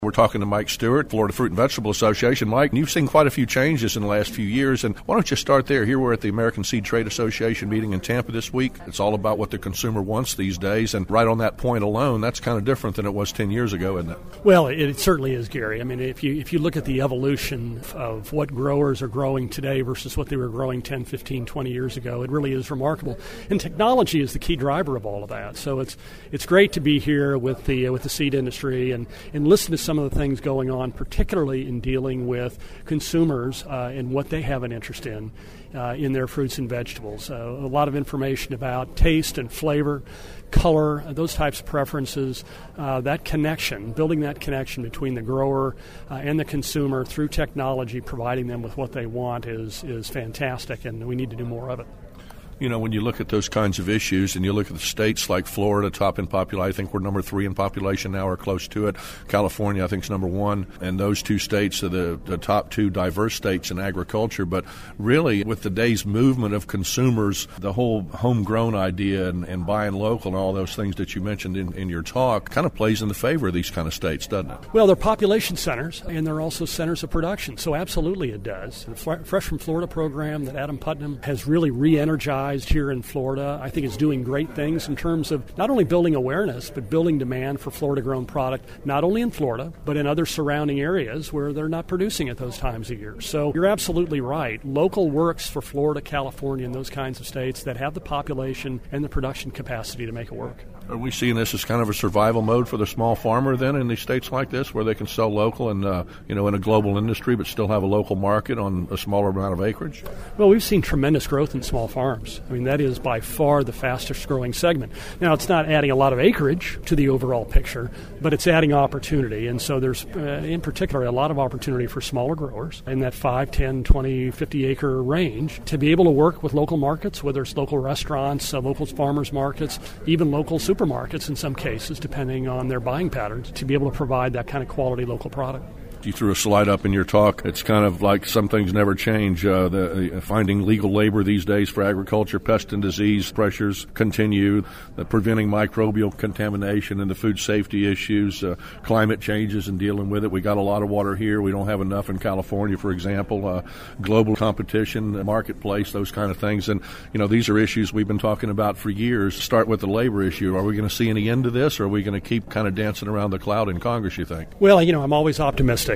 We're talking to Mike Stewart, Florida Fruit and Vegetable Association. Mike, you've seen quite a few changes in the last few years, and why don't you start there? Here we're at the American Seed Trade Association meeting in Tampa this week. It's all about what the consumer wants these days, and right on that point alone, that's kind of different than it was 10 years ago, isn't it? Well, it certainly is, Gary. I mean, if you look at the evolution of what growers are growing today versus what they were growing 10, 15, 20 years ago, it really is remarkable. And technology is the key driver of all of that. So it's great to be here with the seed industry and listen to some of the things going on, particularly in dealing with consumers and what they have an interest in their fruits and vegetables. A lot of information about taste and flavor, color, those types of preferences, that connection, building that connection between the grower and the consumer through technology, providing them with what they want is fantastic, and we need to do more of it. You know, when you look at those kinds of issues and you look at the states like Florida, top in population, I think we're number 3 in population now or close to it. California, I think, is number 1. And those two states are the top 2 diverse states in agriculture. But really, with today's movement of consumers, the whole homegrown idea and buying local and all those things that you mentioned in your talk kind of plays in the favor of these kind of states, doesn't it? Well, they're population centers, and they're also centers of production. So absolutely it does. The Fresh from Florida program that Adam Putnam has really re-energized here in Florida, I think is doing great things in terms of not only building awareness, but building demand for Florida-grown product, not only in Florida, but in other surrounding areas where they're not producing at those times of year. So you're absolutely right. Local works for Florida, California, and those kinds of states that have the population and the production capacity to make it work. Are we seeing this as kind of a survival mode for the small farmer then in these states like this where they can sell local and, in a global industry but still have a local market on a smaller amount of acreage? Well, we've seen tremendous growth in small farms. I mean, that is by far the fastest growing segment. Now, it's not adding a lot of acreage to the overall picture, but it's adding opportunity. And so there's, in particular, a lot of opportunity for smaller growers in that 5, 10, 20, 50 acre range to be able to work with local markets, whether it's local restaurants, local farmers markets, even local supermarkets in some cases, depending on their buying patterns, to be able to provide that kind of quality local product. You threw a slide up in your talk. It's kind of like some things never change. Finding legal labor these days for agriculture, pest and disease pressures continue, preventing microbial contamination and the food safety issues, climate changes and dealing with it. We got a lot of water here. We don't have enough in California, for example. Global competition, the marketplace, those kind of things. And, these are issues we've been talking about for years. Start with the labor issue. Are we going to see any end to this, or are we going to keep kind of dancing around the cloud in Congress, you think? Well, I'm always optimistic.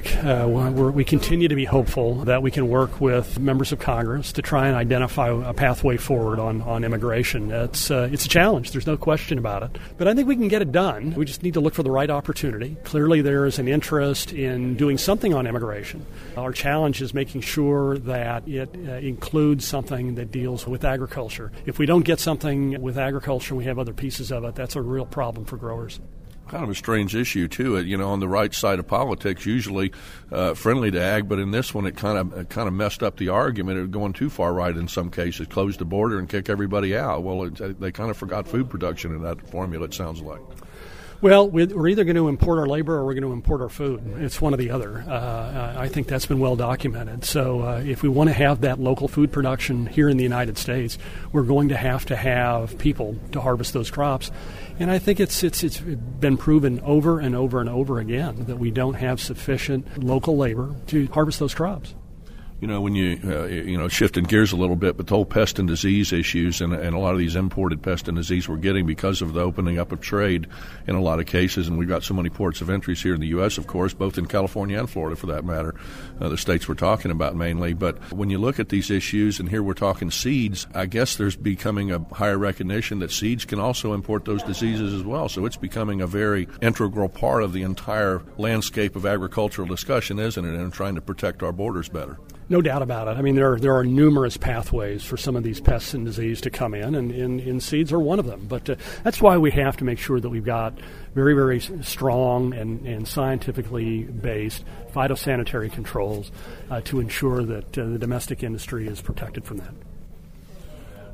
We continue to be hopeful that we can work with members of Congress to try and identify a pathway forward on immigration. It's a challenge. There's no question about it. But I think we can get it done. We just need to look for the right opportunity. Clearly, there is an interest in doing something on immigration. Our challenge is making sure that it includes something that deals with agriculture. If we don't get something with agriculture and we have other pieces of it, that's a real problem for growers. Kind of a strange issue, too. On the right side of politics, usually friendly to ag, but in this one, it kind of messed up the argument. It was going too far right in some cases, close the border and kick everybody out. Well, they kind of forgot food production in that formula, it sounds like. Well, we're either going to import our labor or we're going to import our food. It's one or the other. I think that's been well documented. So if we want to have that local food production here in the United States, we're going to have people to harvest those crops. And I think it's been proven over and over and over again that we don't have sufficient local labor to harvest those crops. When you shifting gears a little bit, but the whole pest and disease issues and a lot of these imported pest and disease we're getting because of the opening up of trade in a lot of cases, and we've got so many ports of entries here in the U.S., of course, both in California and Florida for that matter, the states we're talking about mainly. But when you look at these issues, and here we're talking seeds, I guess there's becoming a higher recognition that seeds can also import those diseases as well. So it's becoming a very integral part of the entire landscape of agricultural discussion, isn't it, and trying to protect our borders better. No doubt about it. I mean, there are numerous pathways for some of these pests and disease to come in, and seeds are one of them. But that's why we have to make sure that we've got very, very strong and scientifically based phytosanitary controls to ensure that the domestic industry is protected from that.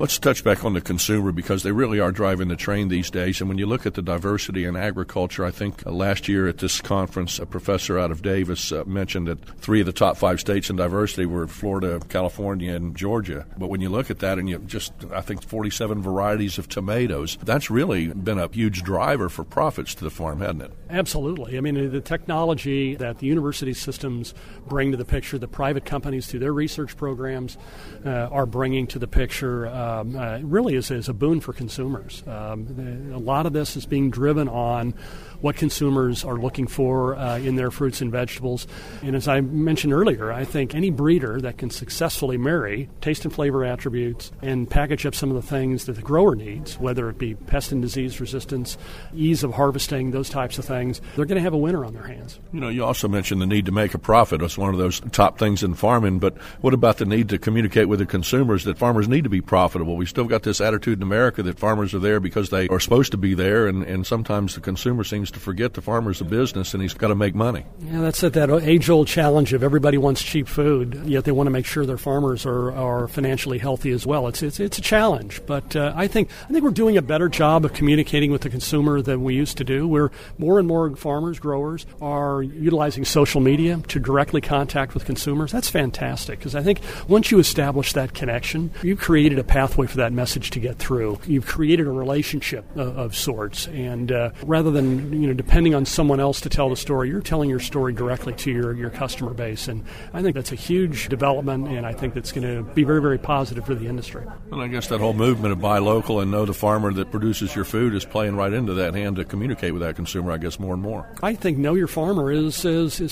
Let's touch back on the consumer because they really are driving the train these days. And when you look at the diversity in agriculture, I think last year at this conference, a professor out of Davis mentioned that 3 of the top 5 states in diversity were Florida, California, and Georgia. But when you look at that and you just, I think 47 varieties of tomatoes, that's really been a huge driver for profits to the farm, hasn't it? Absolutely. I mean, the technology that the university systems bring to the picture, the private companies through their research programs are bringing to the picture, really is a boon for consumers. A lot of this is being driven on what consumers are looking for in their fruits and vegetables. And as I mentioned earlier, I think any breeder that can successfully marry taste and flavor attributes and package up some of the things that the grower needs, whether it be pest and disease resistance, ease of harvesting, those types of things, they're going to have a winner on their hands. You know, you also mentioned the need to make a profit. It's one of those top things in farming. But what about the need to communicate with the consumers that farmers need to be profitable? We still got this attitude in America that farmers are there because they are supposed to be there, and sometimes the consumer seems to forget the farmer's a business and he's got to make money. Yeah, that's it, that age-old challenge of everybody wants cheap food, yet they want to make sure their farmers are financially healthy as well. It's a challenge, but I think we're doing a better job of communicating with the consumer than we used to do. We're more and more farmers, growers, are utilizing social media to directly contact with consumers. That's fantastic, because I think once you establish that connection, you've created a pathway for that message to get through. You've created a relationship of sorts, and rather than depending on someone else to tell the story, you're telling your story directly to your customer base, and I think that's a huge development, and I think that's going to be very, very positive for the industry. And I guess that whole movement of buy local and know the farmer that produces your food is playing right into that hand to communicate with that consumer, I guess, more and more. I think know your farmer is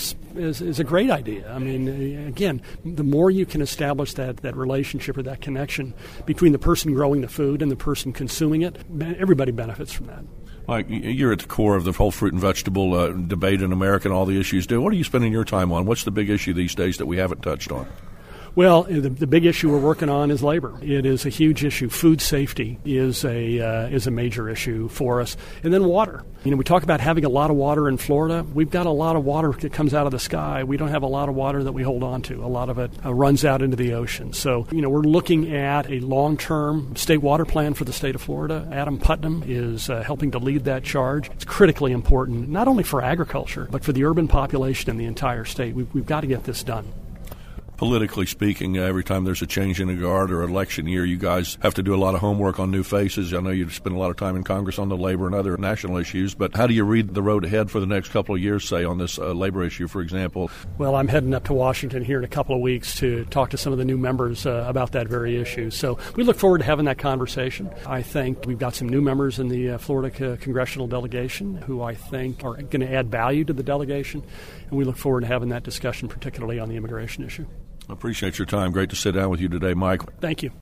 a great idea. I mean, again, the more you can establish that relationship or that connection between the person growing the food and the person consuming it, everybody benefits from that. Mike, you're at the core of the whole fruit and vegetable debate in America and all the issues. What are you spending your time on? What's the big issue these days that we haven't touched on? Well, the big issue we're working on is labor. It is a huge issue. Food safety is a major issue for us. And then water. We talk about having a lot of water in Florida. We've got a lot of water that comes out of the sky. We don't have a lot of water that we hold on to. A lot of it runs out into the ocean. So, we're looking at a long-term state water plan for the state of Florida. Adam Putnam is helping to lead that charge. It's critically important, not only for agriculture, but for the urban population in the entire state. We've got to get this done. Politically speaking, every time there's a change in the guard or election year, you guys have to do a lot of homework on new faces. I know you spend a lot of time in Congress on the labor and other national issues, but how do you read the road ahead for the next couple of years, say, on this labor issue, for example? Well, I'm heading up to Washington here in a couple of weeks to talk to some of the new members about that very issue. So we look forward to having that conversation. I think we've got some new members in the Florida congressional delegation who I think are going to add value to the delegation, and we look forward to having that discussion, particularly on the immigration issue. I appreciate your time. Great to sit down with you today, Mike. Thank you.